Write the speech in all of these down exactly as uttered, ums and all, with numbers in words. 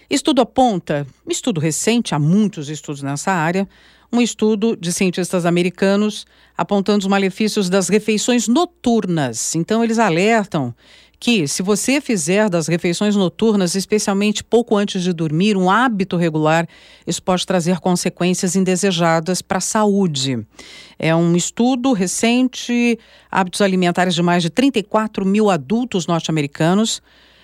Estudo aponta, estudo recente, há muitos estudos nessa área, um estudo de cientistas americanos apontando os malefícios das refeições noturnas. Então, eles alertam que, se você fizer das refeições noturnas, especialmente pouco antes de dormir, um hábito regular, isso pode trazer consequências indesejadas para a saúde. É um estudo recente, hábitos alimentares de mais de trinta e quatro mil adultos norte-americanos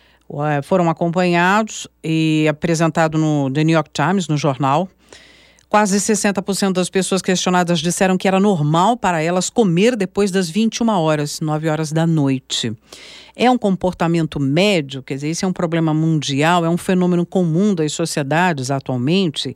foram acompanhados e apresentado no The New York Times, no jornal. Quase sessenta por cento das pessoas questionadas disseram que era normal para elas comer depois das vinte e uma horas, nove horas da noite. É um comportamento médio, quer dizer, isso é um problema mundial, é um fenômeno comum das sociedades atualmente.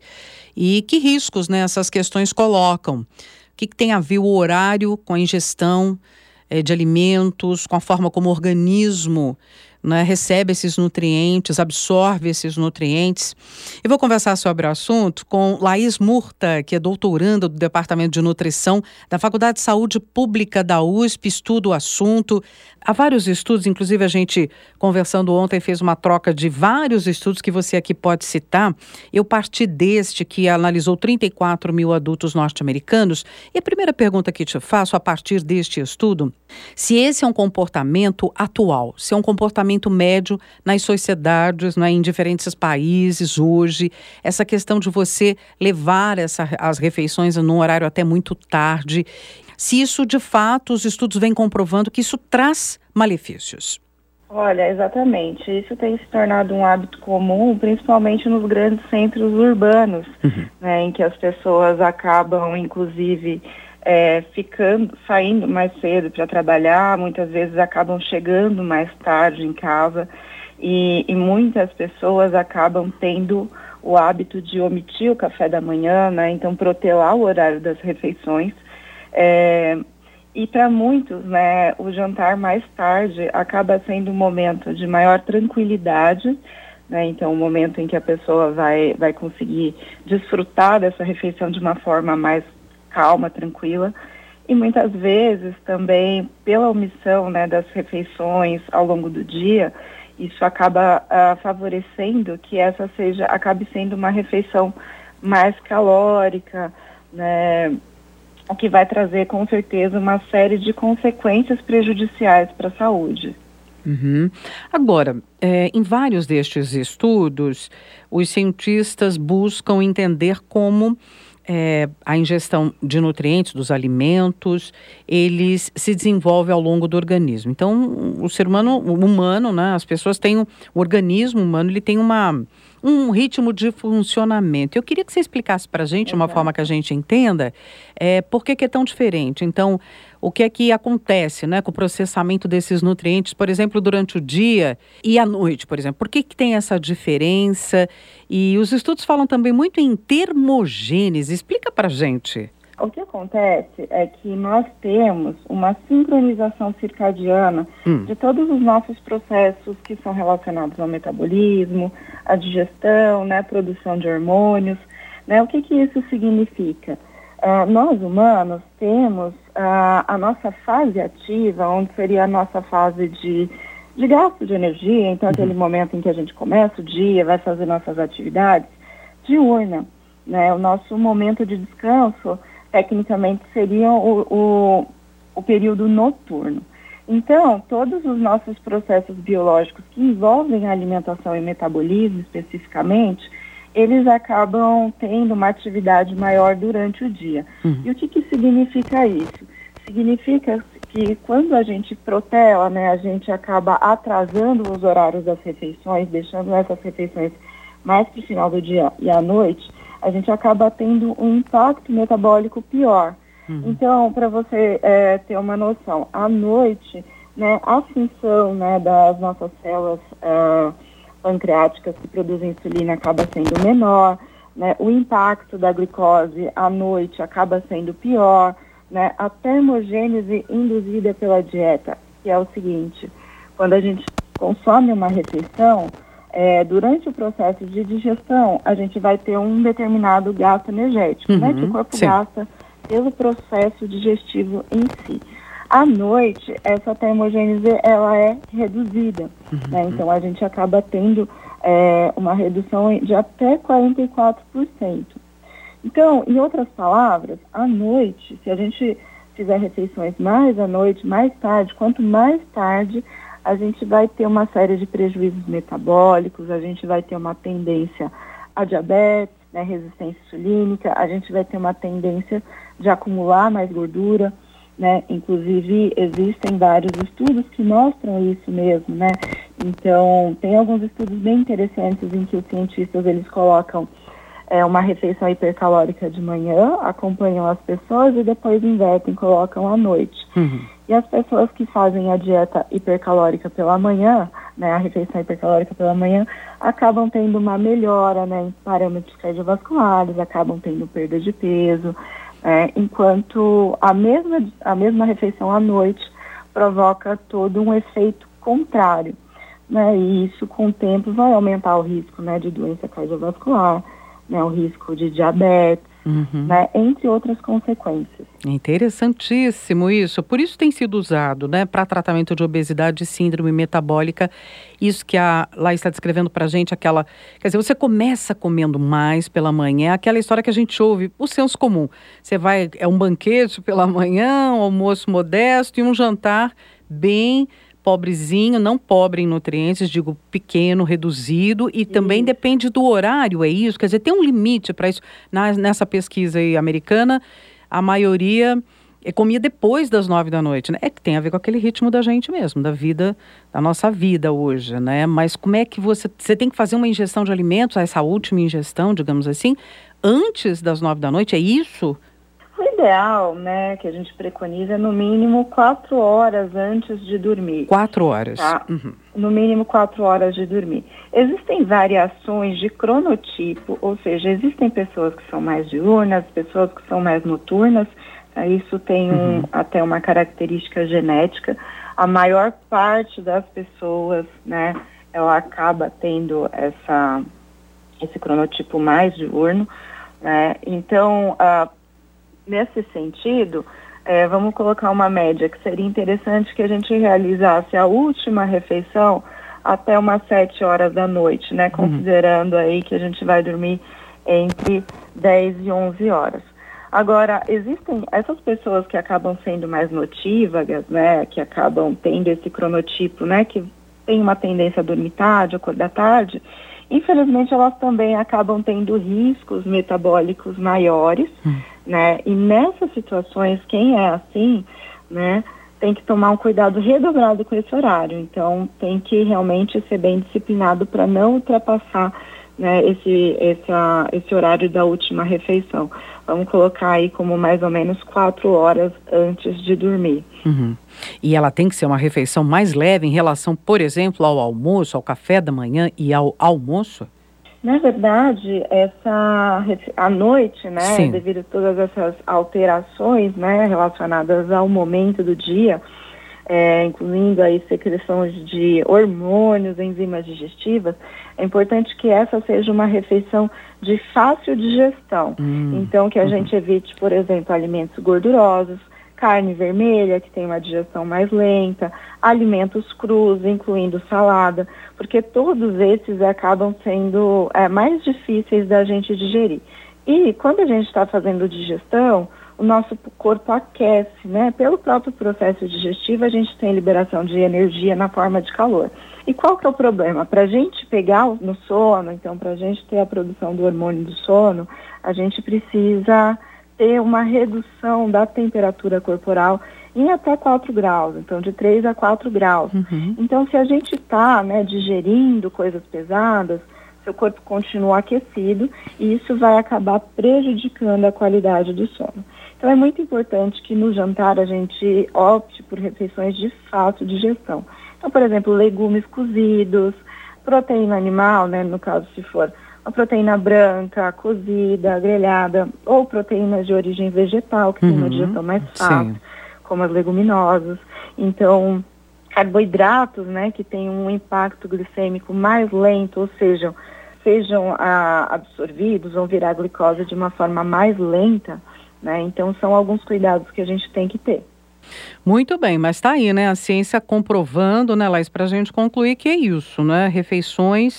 E que riscos, né, essas questões colocam? O que, que tem a ver o horário com a ingestão eh, de alimentos, com a forma como o organismo, né, recebe esses nutrientes, absorve esses nutrientes. Eu vou conversar sobre o assunto com Laís Murta, que é doutoranda do Departamento de Nutrição da Faculdade de Saúde Pública da U S P, estuda o assunto. Há vários estudos, inclusive a gente, conversando ontem, fez uma troca de vários estudos que você aqui pode citar. Eu parti deste que analisou trinta e quatro mil adultos norte-americanos. E a primeira pergunta que te faço, a partir deste estudo, se esse é um comportamento atual, se é um comportamento médio nas sociedades, né, em diferentes países hoje, essa questão de você levar essa, as refeições num horário até muito tarde, se isso de fato os estudos vêm comprovando que isso traz malefícios. Olha, exatamente, isso tem se tornado um hábito comum, principalmente nos grandes centros urbanos, uhum. né, em que as pessoas acabam, inclusive, É, ficando, saindo mais cedo para trabalhar, muitas vezes acabam chegando mais tarde em casa e, e muitas pessoas acabam tendo o hábito de omitir o café da manhã, né? Então protelar o horário das refeições. É, e para muitos, né, o jantar mais tarde acaba sendo um momento de maior tranquilidade, né? Então um momento em que a pessoa vai, vai conseguir desfrutar dessa refeição de uma forma mais calma, tranquila, e muitas vezes também pela omissão, né, das refeições ao longo do dia, isso acaba uh, favorecendo que essa seja, acabe sendo uma refeição mais calórica, né, o que vai trazer com certeza uma série de consequências prejudiciais para a saúde. Uhum. Agora, é, em vários destes estudos, os cientistas buscam entender como É, a ingestão de nutrientes dos alimentos, eles se desenvolvem ao longo do organismo. Então, o ser humano, o humano, né, as pessoas têm, o organismo humano, ele tem uma, um ritmo de funcionamento. Eu queria que você explicasse para a gente, de uma forma que a gente entenda, é, por que que é tão diferente. Então, o que é que acontece, né, com o processamento desses nutrientes, por exemplo, durante o dia e à noite, por exemplo? Por que que tem essa diferença? E os estudos falam também muito em termogênese. Explica para a gente. O que acontece é que nós temos uma sincronização circadiana hum. de todos os nossos processos que são relacionados ao metabolismo, à digestão, né, produção de hormônios. Né? O que que isso significa? Uh, nós humanos temos uh, a nossa fase ativa, onde seria a nossa fase de, de gasto de energia, então uhum. aquele momento em que a gente começa o dia, vai fazer nossas atividades, diurna, né? O nosso momento de descanso, tecnicamente, seria o, o, o período noturno. Então, todos os nossos processos biológicos que envolvem a alimentação e metabolismo, especificamente, eles acabam tendo uma atividade maior durante o dia. Uhum. E o que que significa isso? Significa que quando a gente protela, né, a gente acaba atrasando os horários das refeições, deixando essas refeições mais para o final do dia e à noite, a gente acaba tendo um impacto metabólico pior. Uhum. Então, para você é, ter uma noção, à noite, né, a função, né, das nossas células uh, pancreáticas que produzem insulina acaba sendo menor, né? O impacto da glicose à noite acaba sendo pior, né? A termogênese induzida pela dieta, que é o seguinte: quando a gente consome uma refeição, é, durante o processo de digestão, a gente vai ter um determinado gasto energético, uhum, né? Que o corpo sim. gasta pelo processo digestivo em si. À noite, essa termogênese ela é reduzida, uhum. né? Então a gente acaba tendo é, uma redução de até quarenta e quatro por cento. Então, em outras palavras, à noite, se a gente fizer refeições mais à noite, mais tarde, quanto mais tarde, a gente vai ter uma série de prejuízos metabólicos, a gente vai ter uma tendência a diabetes, né, resistência insulínica, a gente vai ter uma tendência de acumular mais gordura, né? Inclusive, existem vários estudos que mostram isso mesmo, né? Então, tem alguns estudos bem interessantes em que os cientistas, eles colocam é, uma refeição hipercalórica de manhã, acompanham as pessoas e depois invertem, colocam à noite. Uhum. E as pessoas que fazem a dieta hipercalórica pela manhã, né, a refeição hipercalórica pela manhã, acabam tendo uma melhora, né, em parâmetros cardiovasculares, acabam tendo perda de peso, é, enquanto a mesma, a mesma refeição à noite provoca todo um efeito contrário, né, e isso com o tempo vai aumentar o risco, né, de doença cardiovascular, né, o risco de diabetes, uhum. né, entre outras consequências. Interessantíssimo isso. Por isso tem sido usado, né, para tratamento de obesidade e síndrome metabólica. Isso que a lá está descrevendo para a gente, aquela... Quer dizer, você começa comendo mais pela manhã, aquela história que a gente ouve, o senso comum. Você vai, é um banquete pela manhã, um almoço modesto e um jantar bem... pobrezinho, não pobre em nutrientes, digo pequeno, reduzido, e também isso. Depende do horário, é isso? Quer dizer, tem um limite para isso. Na, nessa pesquisa aí americana, a maioria é, comia depois das nove da noite, né? É que tem a ver com aquele ritmo da gente mesmo, da vida, da nossa vida hoje, né? Mas como é que você... Você tem que fazer uma ingestão de alimentos, essa última ingestão, digamos assim, antes das nove da noite, é isso? O ideal, né, que a gente preconiza é no mínimo quatro horas antes de dormir. Quatro horas. Tá? Uhum. No mínimo quatro horas de dormir. Existem variações de cronotipo, ou seja, existem pessoas que são mais diurnas, pessoas que são mais noturnas. Tá? Isso tem um, uhum. até uma característica genética. A maior parte das pessoas, né, ela acaba tendo essa, esse cronotipo mais diurno, né? Então, a nesse sentido, é, vamos colocar uma média que seria interessante que a gente realizasse a última refeição até umas sete horas da noite, né? Uhum. Considerando aí que a gente vai dormir entre dez e onze horas. Agora, existem essas pessoas que acabam sendo mais notívagas, né? Que acabam tendo esse cronotipo, né? Que tem uma tendência a dormir tarde, acordar tarde. Infelizmente, elas também acabam tendo riscos metabólicos maiores, hum. né? E nessas situações, quem é assim, né, tem que tomar um cuidado redobrado com esse horário. Então, tem que realmente ser bem disciplinado para não ultrapassar, né, esse, essa, esse horário da última refeição. Vamos colocar aí como mais ou menos quatro horas antes de dormir. Uhum. E ela tem que ser uma refeição mais leve em relação, por exemplo, ao almoço, ao café da manhã e ao almoço? Na verdade, essa, à noite, né, Sim. devido a todas essas alterações, né, relacionadas ao momento do dia, é, incluindo aí secreções de hormônios, enzimas digestivas, é importante que essa seja uma refeição de fácil digestão. Hum, então, que a uhum. gente evite, por exemplo, alimentos gordurosos, carne vermelha, que tem uma digestão mais lenta, alimentos crus, incluindo salada, porque todos esses acabam sendo é, mais difíceis da gente digerir. E quando a gente está fazendo digestão, o nosso corpo aquece, né? Pelo próprio processo digestivo, a gente tem liberação de energia na forma de calor. E qual que é o problema? Para a gente pegar no sono, então, para a gente ter a produção do hormônio do sono, a gente precisa ter uma redução da temperatura corporal em até quatro graus, então de três a quatro graus. Uhum. Então, se a gente está, né, digerindo coisas pesadas, seu corpo continua aquecido e isso vai acabar prejudicando a qualidade do sono. Então, é muito importante que no jantar a gente opte por refeições de fácil digestão. Então, por exemplo, legumes cozidos, proteína animal, né, no caso se for a proteína branca, cozida, grelhada, ou proteínas de origem vegetal, que uhum. tem uma digestão mais fácil, Sim. como as leguminosas. Então, carboidratos, né, que têm um impacto glicêmico mais lento, ou seja, sejam ah, absorvidos, vão virar glicose de uma forma mais lenta, né? Então, são alguns cuidados que a gente tem que ter. Muito bem, mas está aí, né, a ciência comprovando, né, Laís, para a gente concluir que é isso, né, refeições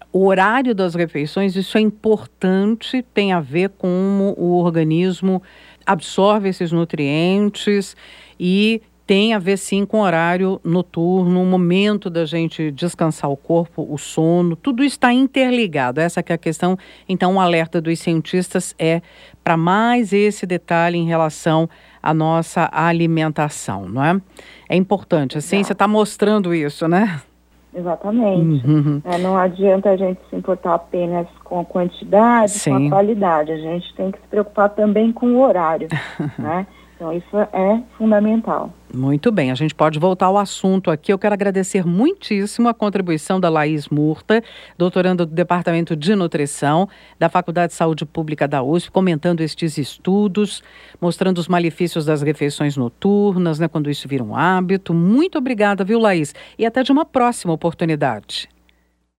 O horário das refeições, isso é importante, tem a ver com como o organismo absorve esses nutrientes e tem a ver sim com o horário noturno, o momento da gente descansar o corpo, o sono, tudo está interligado. Essa que é a questão. Então, o alerta dos cientistas é para mais esse detalhe em relação à nossa alimentação, não é? É importante, a ciência está mostrando isso, né? Exatamente. Uhum. É, não adianta a gente se importar apenas com a quantidade, Sim. com a qualidade. A gente tem que se preocupar também com o horário, né? Então, isso é fundamental. Muito bem, a gente pode voltar ao assunto aqui. Eu quero agradecer muitíssimo a contribuição da Laís Murta, doutoranda do Departamento de Nutrição da Faculdade de Saúde Pública da U S P, comentando estes estudos, mostrando os malefícios das refeições noturnas, né, quando isso vira um hábito. Muito obrigada, viu, Laís? E até de uma próxima oportunidade.